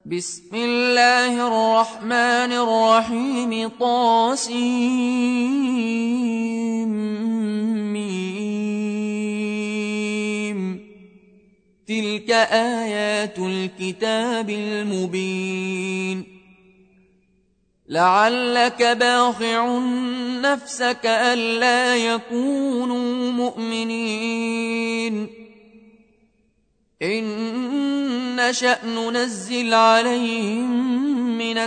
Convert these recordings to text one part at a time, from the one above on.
بسم الله الرحمن الرحيم طاسيم. تلك آيات الكتاب المبين. لعلك باخع نفسك ألا يكونوا مؤمنين إن نشأ ننزل عليهم من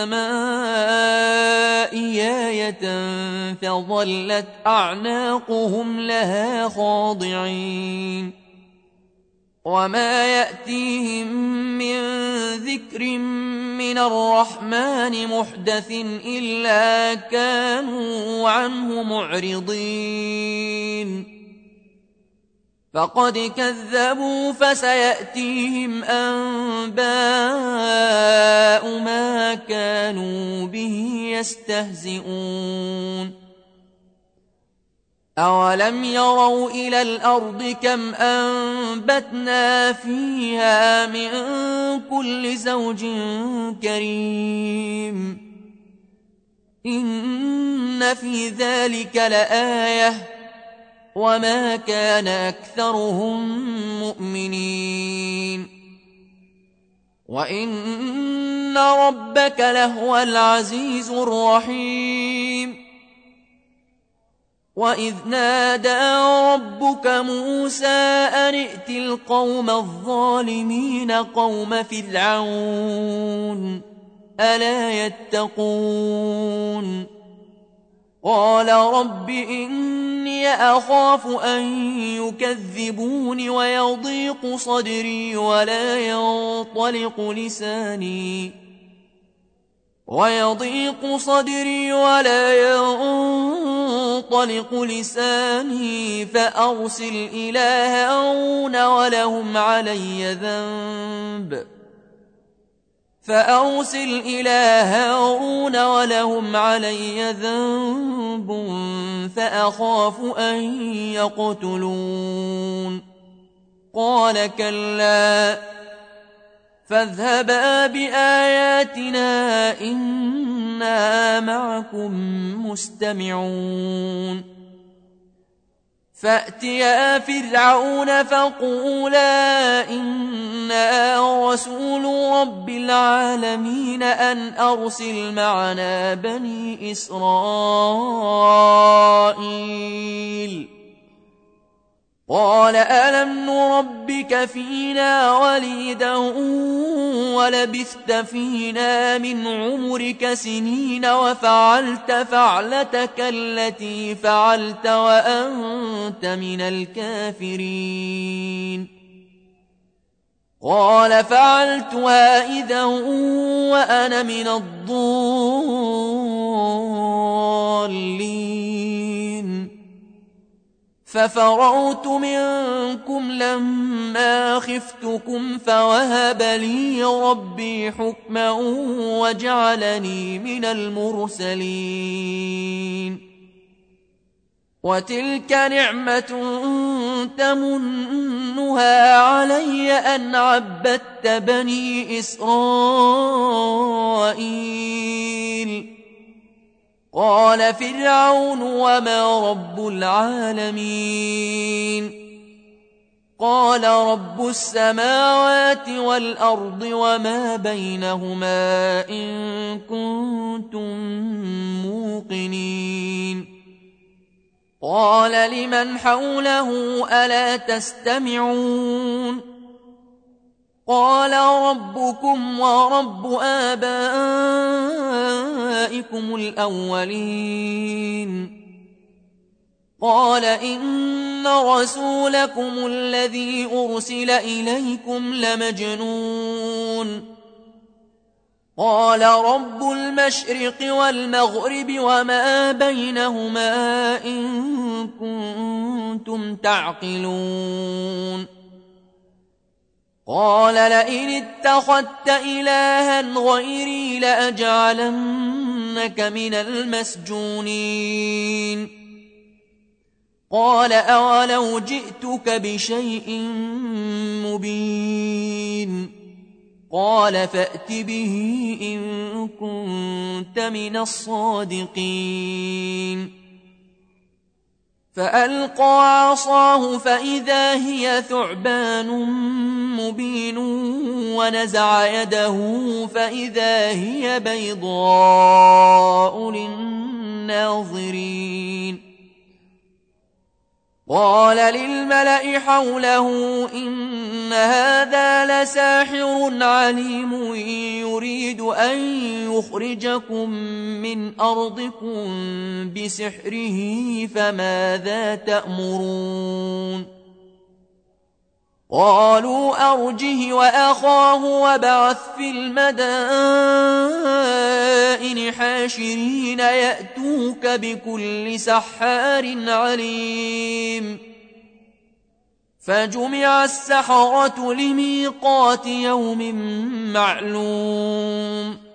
السماء آية فظلت أعناقهم لها خاضعين وما يأتيهم من ذكر من الرحمن محدث إلا كانوا عنه معرضين فقد كذبوا فسيأتيهم أنباء ما كانوا به يستهزئون. أولم يروا إلى الأرض كم أنبتنا فيها من كل زوج كريم إن في ذلك لآية وما كان أكثرهم مؤمنين وإن ربك لهو العزيز الرحيم. وإذ نادى ربك موسى أن ائت القوم الظالمين قوم فرعون ألا يتقون قال رب إني أخاف أن يكذبون ويضيق صدري ولا ينطلق لساني فأرسل إلى هارون ولهم علي ذنب فأخاف أن يقتلون قال كلا فاذهبا بآياتنا إنا معكم مستمعون. فأتيا فرعون فقولا إنا رسول رب العالمين أن أرسل معنا بني إسرائيل. قال ألم نربك فينا وليدا ولبثت فينا من عمرك سنين وفعلت فعلتك التي فعلت وأنت من الكافرين. قال فعلتها إذا وأنا من الضالين ففررت منكم لما خفتكم فوهب لي ربي حكما وجعلني من المرسلين. وتلك نعمة تمنها علي أن عبدت بني إسرائيل. قال فرعون وما رب العالمين قال رب السماوات والأرض وما بينهما إن كنتم موقنين. قال لمن حوله ألا تستمعون قال ربكم ورب آبائكم الأولين. قال إن رسولكم الذي أرسل إليكم لمجنون. قال رب المشرق والمغرب وما بينهما إن كنتم تعقلون. قال لئن اتخذت إلها غيري لأجعلنك من المسجونين. قال أولو جئتك بشيء مبين قال فأت به إن كنت من الصادقين فألقى عصاه فإذا هي ثعبان مبين ونزع يده فإذا هي بيضاء للناظرين قال للملأ حوله إن هذا لساحر عليم يريد أن يخرجكم من أرضكم بسحره فماذا تأمرون قالوا أرجه وأخاه وابعث في المدائن حاشرين يأتوك بكل سحار عليم فجمع السحرة لميقات يوم معلوم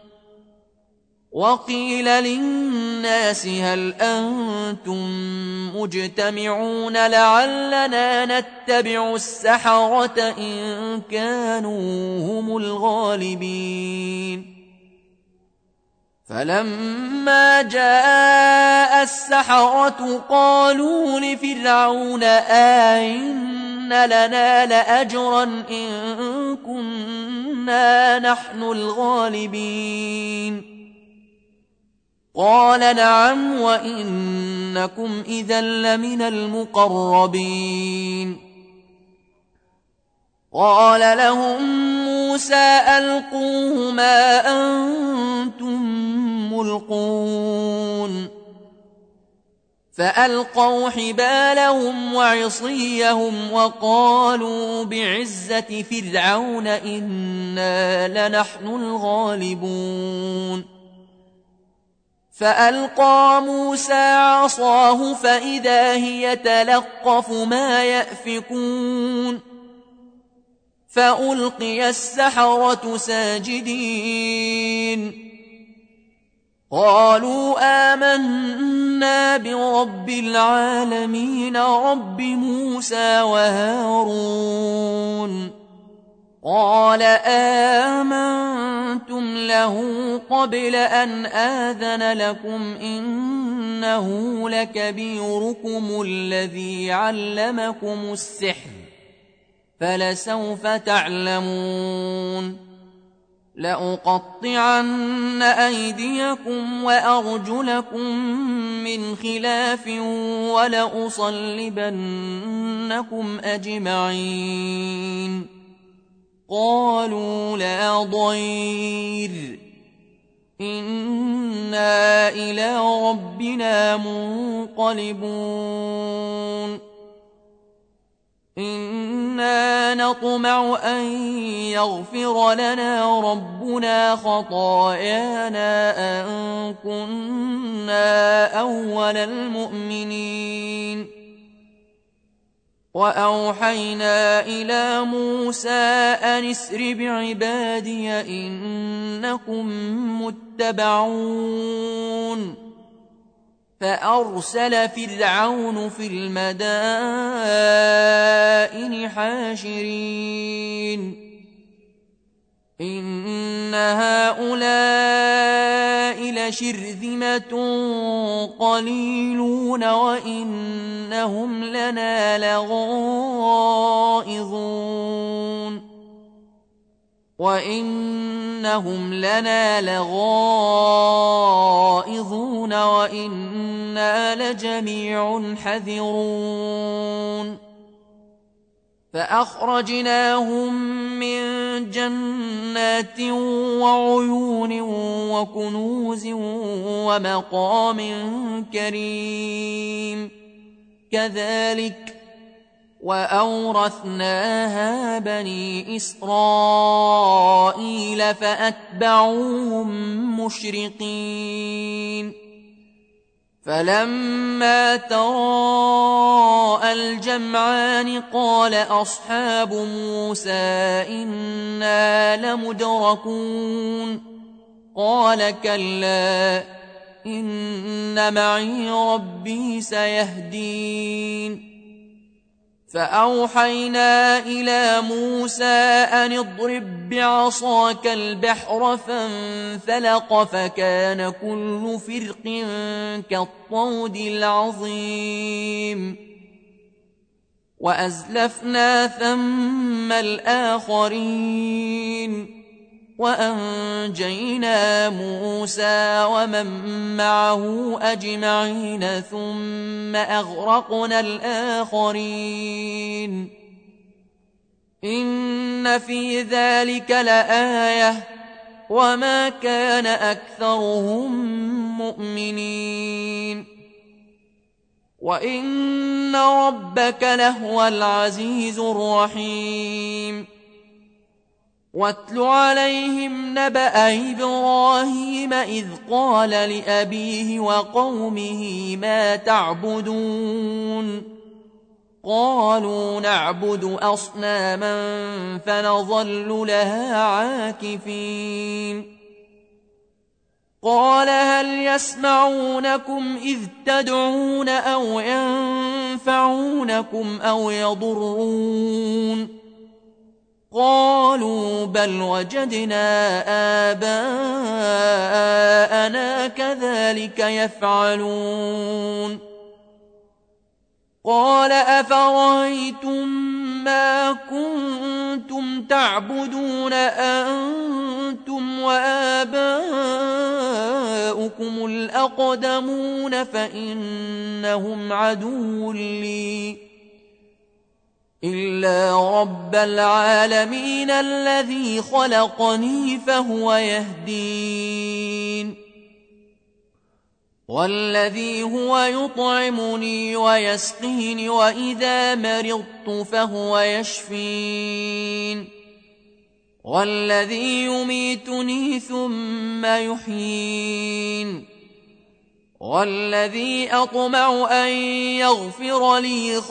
وقيل للناس هل أنتم مجتمعون لعلنا نتبع السحرة إن كانوا هم الغالبين فلما جاء السحرة قالوا لفرعون آئن لنا لأجرا إن كنا نحن الغالبين قال نعم وإنكم إذا لمن المقربين قال لهم موسى ألقوه ما أنتم ملقون فألقوا حبالهم وعصيهم وقالوا بعزة فرعون إنا لنحن الغالبون فألقى موسى عصاه فإذا هي تلقف ما يأفكون فألقي السحرة ساجدين قالوا آمنا برب العالمين رب موسى وهارون قال آمنتم له قبل أن آذن لكم إنه لكبيركم الذي علمكم السحر فلسوف تعلمون لأقطعن أيديكم وأرجلكم من خلاف ولأصلبنكم أجمعين قالوا لا ضير إنا إلى ربنا منقلبون إنا نطمع أن يغفر لنا ربنا خطايانا أن كنا أول المؤمنين وأوحينا إلى موسى أن اسر بعبادي إنكم متبعون فأرسل فرعون في المدائن حاشرين إن هؤلاء لشرذمة قليلون وإنهم لنا لغائظون وإنا لجميع حذرون فأخرجناهم من جنات وعيون وكنوز ومقام كريم كذلك وأورثناها بني إسرائيل فأتبعوهم مشرقين فلما تراءى الجمعان قال أصحاب موسى إنا لمدركون قال كلا إن معي ربي سيهدين فأوحينا إلى موسى أن اضرب بعصاك البحر فانفلق فكان كل فرق كالطود العظيم وأزلفنا ثم الآخرين وأنجينا موسى ومن معه أجمعين ثم أغرقنا الآخرين إن في ذلك لآية وما كان أكثرهم مؤمنين وإن ربك لهو العزيز الرحيم واتل عليهم نبأ إبراهيم إذ قال لأبيه وقومه ما تعبدون قالوا نعبد أصناما فنظل لها عاكفين قال هل يسمعونكم إذ تدعون أو ينفعونكم أو يضرون قالوا بل وجدنا آباءنا كذلك يفعلون قال أفرأيتم ما كنتم تعبدون أنتم وآباؤكم الأقدمون فإنهم عدو لي إلا رب العالمين الذي خلقني فهو يهدين والذي هو يطعمني ويسقين وإذا مرضت فهو يشفين والذي يميتني ثم يحيين والذي أطمع أن يغفر لي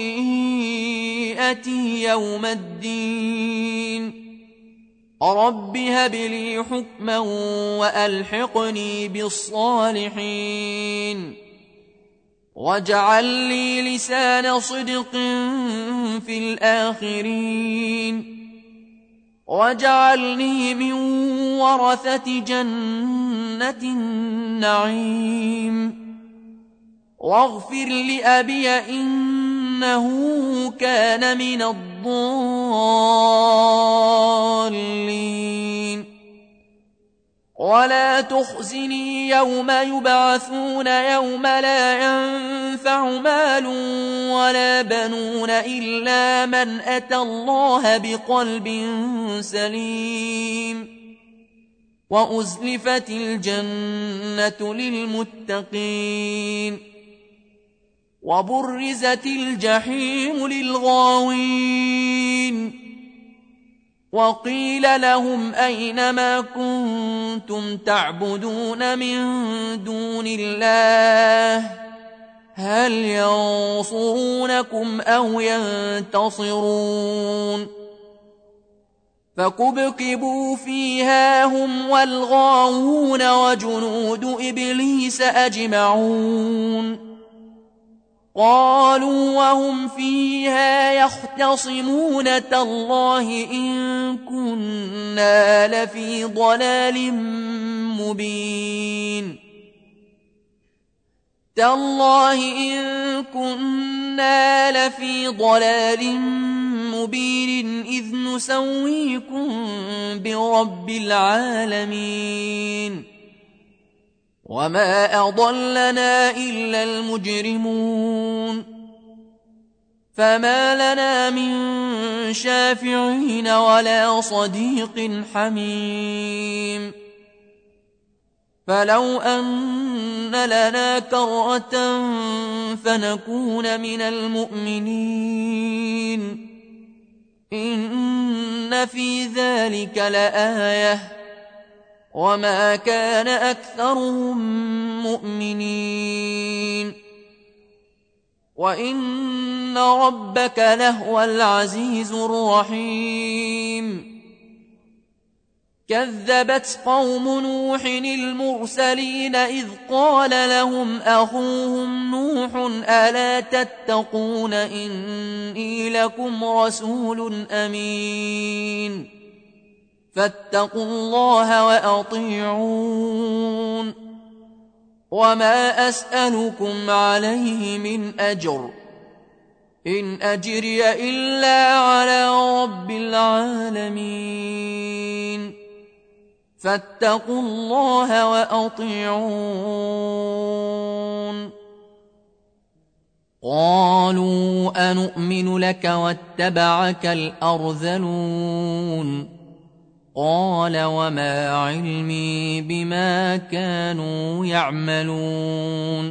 خطيئتي يوم الدين رب هب لي حكما وألحقني بالصالحين واجعل لي لسان صدق في الآخرين واجعلني من ورثة جنة النعيم واغفر لأبي إنه كان من الضالين ولا تخزني يوم يبعثون يوم لا ينفع مال ولا بنون إلا من أتى الله بقلب سليم وأزلفت الجنة للمتقين وبرزت الجحيم للغاوين وقيل لهم أين ما كنتم تعبدون من دون الله هل ينصرونكم أو ينتصرون فكبكبوا فيها هم والغاوون وجنود إبليس أجمعون قالوا وهم فيها يختصمون تالله إن كنا لفي ضلال مبين تالله إن كنا لفي ضلال مبين إذ نسويكم برب العالمين وما أضلنا إلا المجرمون فما لنا من شافعين ولا صديق حميم فلو أن لنا كرة فنكون من المؤمنين إن في ذلك لآية وما كان أكثرهم مؤمنين وإن ربك لهو العزيز الرحيم كذبت قوم نوح المرسلين إذ قال لهم أخوهم نوح ألا تتقون إني لكم رسول أمين فاتقوا الله وأطيعون وما أسألكم عليه من أجر إن أجري إلا على رب العالمين فاتقوا الله وأطيعون قالوا أنؤمن لك واتبعك الأرذلون قال وما علمي بما كانوا يعملون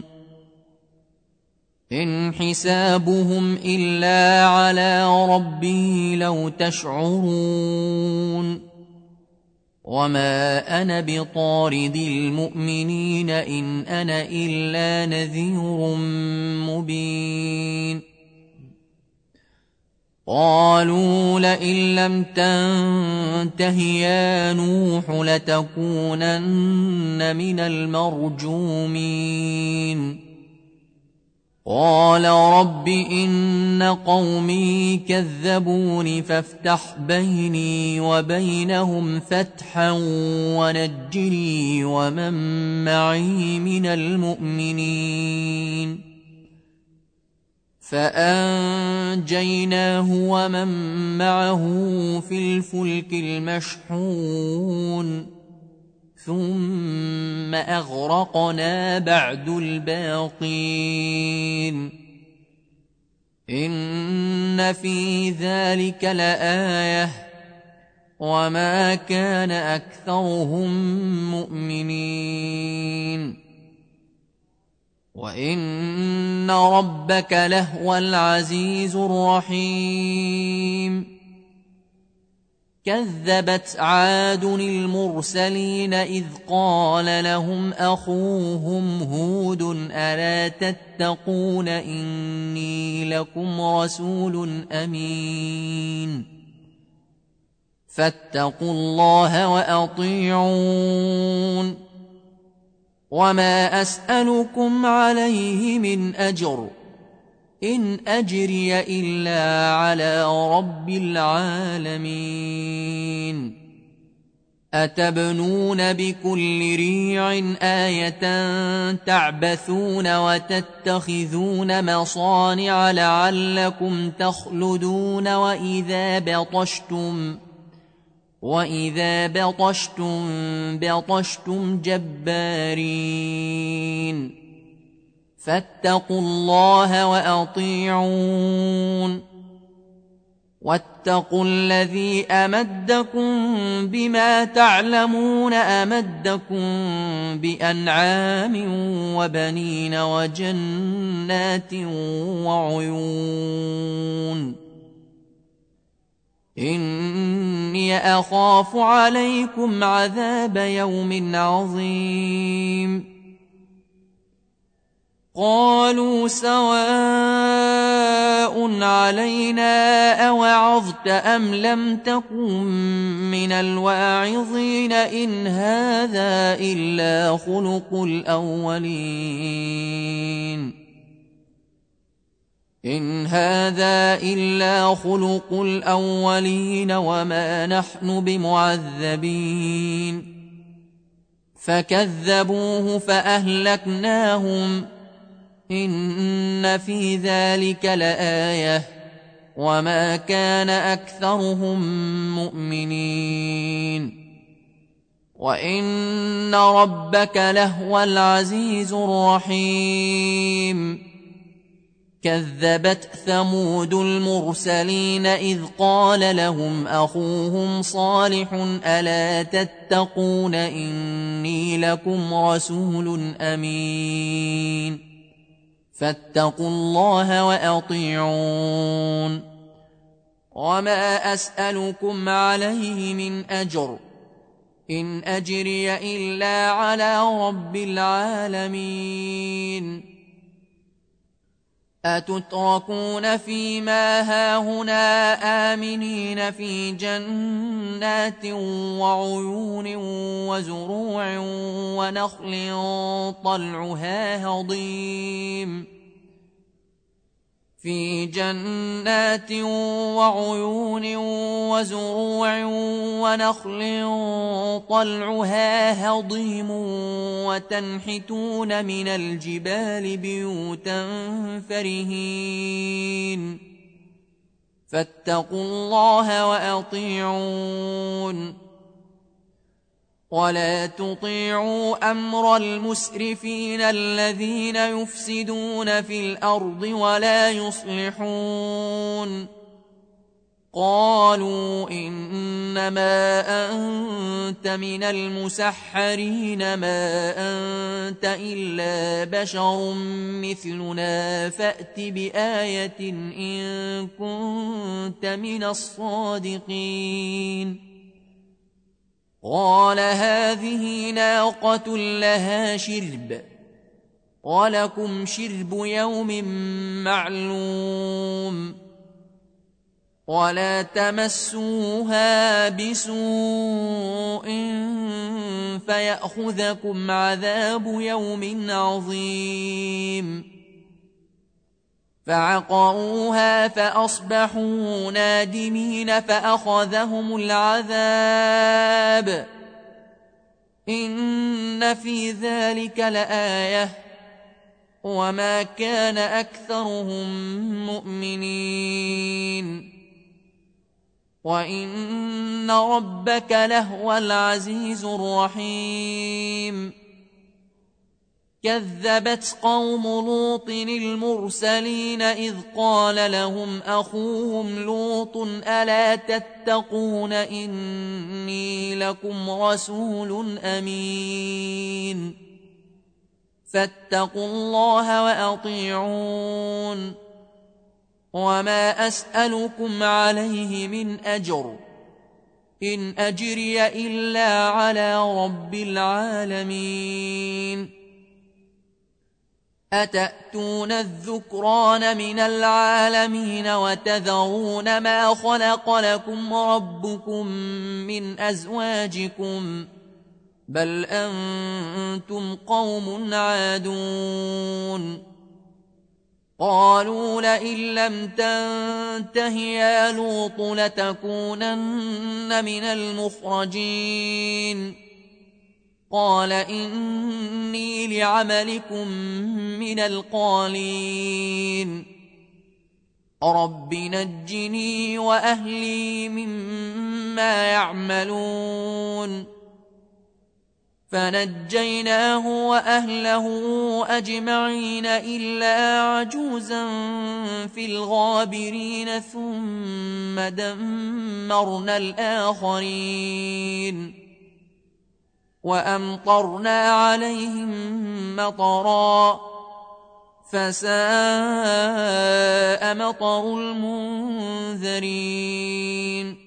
إن حسابهم إلا على ربي لو تشعرون وما أنا بطارد المؤمنين إن أنا إلا نذير مبين قالوا لئن لم تنته يا نوح لتكونن من المرجومين قال رب إن قومي كذبون فافتح بيني وبينهم فتحا ونجني ومن معي من المؤمنين فأنجيناه ومن معه في الفلك المشحون ثم أغرقنا بعد الباقين إن في ذلك لآية وما كان أكثرهم مؤمنين وإن ربك لهو العزيز الرحيم كذبت عاد المرسلين إذ قال لهم أخوهم هود ألا تتقون إني لكم رسول أمين فاتقوا الله وأطيعون وما أسألكم عليه من أجر إن أجري إلا على رب العالمين أتبنون بكل ريع آية تعبثون وتتخذون مصانع لعلكم تخلدون وإذا بطشتم بطشتم جبارين فاتقوا الله وأطيعون واتقوا الذي أمدكم بما تعلمون أمدكم بأنعام وبنين وجنات وعيون إني أخاف عليكم عذاب يوم عظيم قالوا سواء علينا أوعظت أم لم تكن من الواعظين إن هذا إلا خلق الأولين وما نحن بمعذبين فكذبوه فأهلكناهم إن في ذلك لآية وما كان أكثرهم مؤمنين وإن ربك لهو العزيز الرحيم كذبت ثمود المرسلين إذ قال لهم أخوهم صالح ألا تتقون إني لكم رسول أمين فاتقوا الله وأطيعون وما أسألكم عليه من أجر إن أجري إلا على رب العالمين أتتركون فيما هاهنا آمنين في جنات وعيون وزروع ونخل طلعها هضيم في جنات وعيون وزروع ونخل طلعها هضيم وتنحتون من الجبال بيوتا فرهين فاتقوا الله وأطيعون ولا تطيعوا أمر المسرفين الذين يفسدون في الأرض ولا يصلحون قالوا إنما أنت من المسحرين ما أنت إلا بشر مثلنا فأت بآية إن كنت من الصادقين قال هذه ناقة لها شرب ولكم شرب يوم معلوم ولا تمسوها بسوء فيأخذكم عذاب يوم عظيم فعقروها فأصبحوا نادمين فأخذهم العذاب إن في ذلك لآية وما كان أكثرهم مؤمنين وإن ربك لهو العزيز الرحيم كذبت قوم لوط المرسلين إذ قال لهم أخوهم لوط ألا تتقون إني لكم رسول أمين فاتقوا الله وأطيعون وما أسألكم عليه من أجر إن أجري إلا على رب العالمين أتأتون الذكران من العالمين وتذرون ما خلق لكم ربكم من أزواجكم بل أنتم قوم عادون قالوا لئن لم تنته يا لوط لتكونن من المخرجين قال إني لعملكم من القالين رب نجني وأهلي مما يعملون فنجيناه وأهله أجمعين إلا عجوزا في الغابرين ثم دمرنا الآخرين وأمطرنا عليهم مطرا فساء مطر المنذرين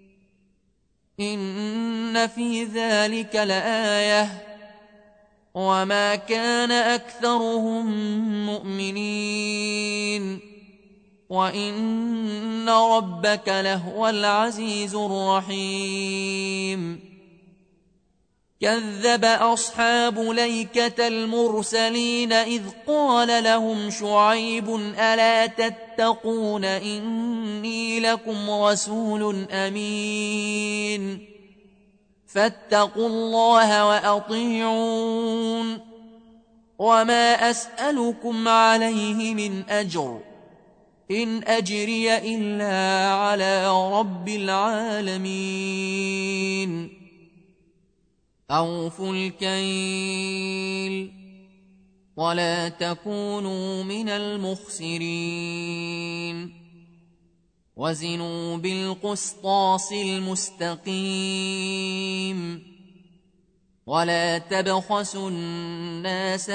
إن في ذلك لآية وما كان أكثرهم مؤمنين وإن ربك لهو العزيز الرحيم كذب أصحاب ليكة المرسلين إذ قال لهم شعيب ألا تتقون إني لكم رسول أمين فاتقوا الله وأطيعون وما أسألكم عليه من أجر إن أجري إلا على رب العالمين أوفوا الكيل ولا تكونوا من المخسرين وزنوا بالقسطاس المستقيم ولا تبخسوا الناس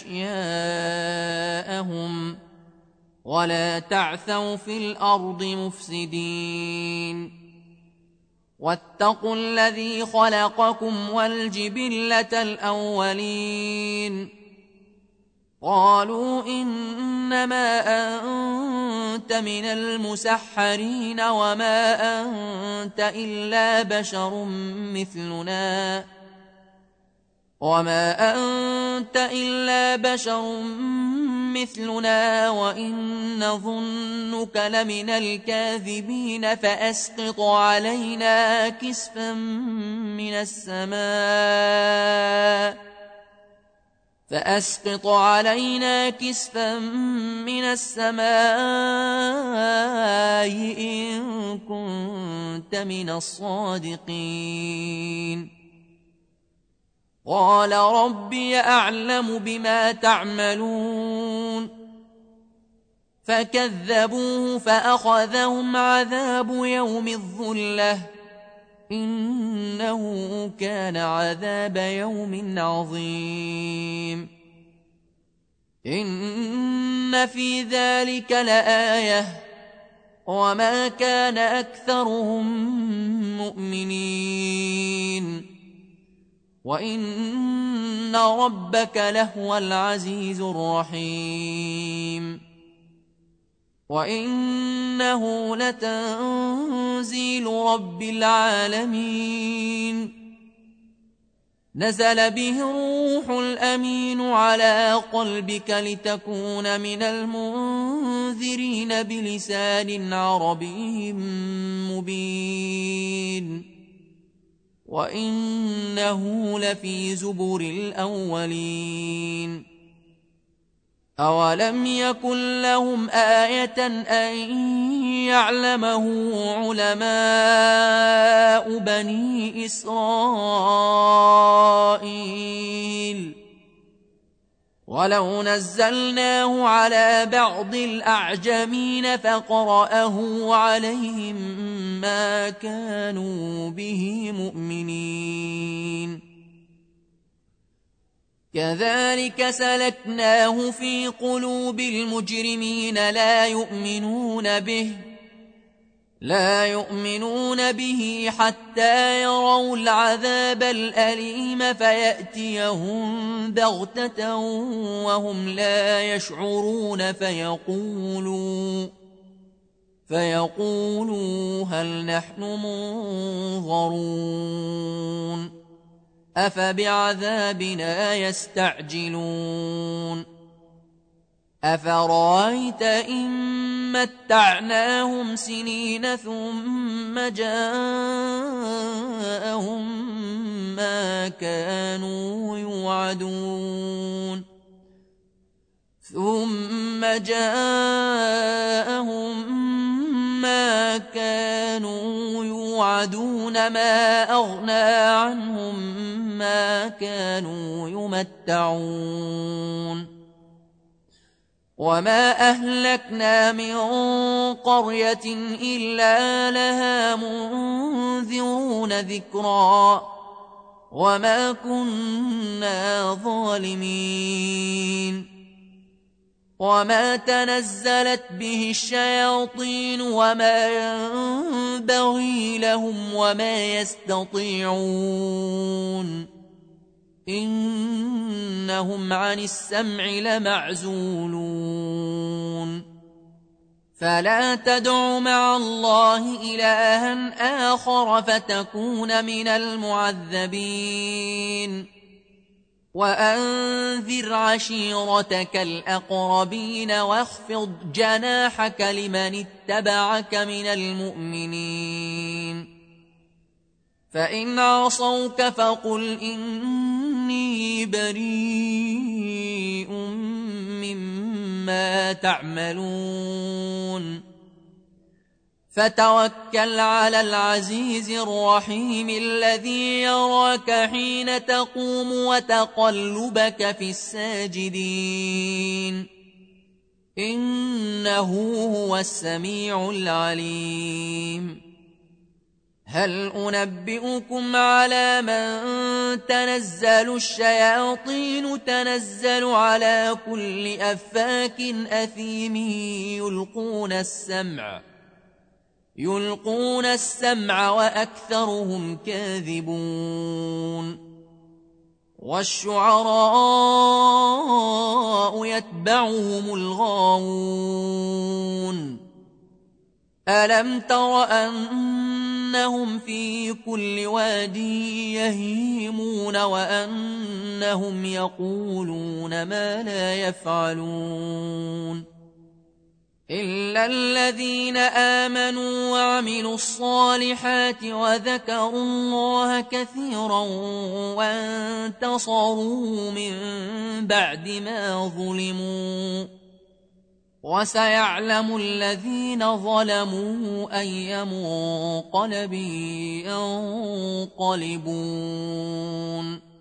أشياءهم ولا تعثوا في الأرض مفسدين واتقوا الذي خلقكم والجبلة الأولين قالوا إنما أنت من المسحرين وما أنت إلا بشر مثلنا وإن نظنك لمن الكاذبين فأسقط علينا كسفا من السماء إن كنت من الصادقين قال ربي أعلم بما تعملون فكذبوه فأخذهم عذاب يوم الظلة إنه كان عذاب يوم عظيم إن في ذلك لآية وما كان أكثرهم مؤمنين وإن ربك لهو العزيز الرحيم وإنه لتنزيل رب العالمين نزل به الروح الأمين على قلبك لتكون من المنذرين بلسان عربي مبين وإنه لفي زبر الأولين أولم يكن لهم آية أن يعلمه علماء بني إسرائيل ولو نزلناه على بعض الأعجمين فقرأه عليهم ما كانوا به مؤمنين كذلك سلكناه في قلوب المجرمين لا يؤمنون به حتى يروا العذاب الأليم فيأتيهم بغتة وهم لا يشعرون فيقولوا هل نحن منظرون أفبعذابنا يستعجلون أفرأيت إن متعناهم سنين ثم جاءهم ما كانوا يوعدون ما أغنى عنهم ما كانوا يمتعون وما أهلكنا من قرية إلا لها منذرون ذكرا وما كنا ظالمين وما تنزلت به الشياطين وما ينبغي لهم وما يستطيعون إنهم عن السمع لمعزولون فلا تدع مع الله إلها آخر فتكون من المعذبين وأنذر عشيرتك الأقربين واخفض جناحك لمن اتبعك من المؤمنين فإن عصوك فقل إني بريء مما تعملون فتوكل على العزيز الرحيم الذي يراك حين تقوم وتقلبك في الساجدين إنه هو السميع العليم هل أنبئكم على من تنزل الشياطين تنزل على كل أفاك أثيم يلقون السمع وأكثرهم كاذبون والشعراء يتبعهم الغاوون ألم تر أنهم في كل واد يهيمون وأنهم يقولون ما لا يفعلون إلا الذين آمنوا وعملوا الصالحات وذكروا الله كثيرا وانتصروا من بعد ما ظلموا وسيعلم الذين ظلموا أي منقلب ينقلبون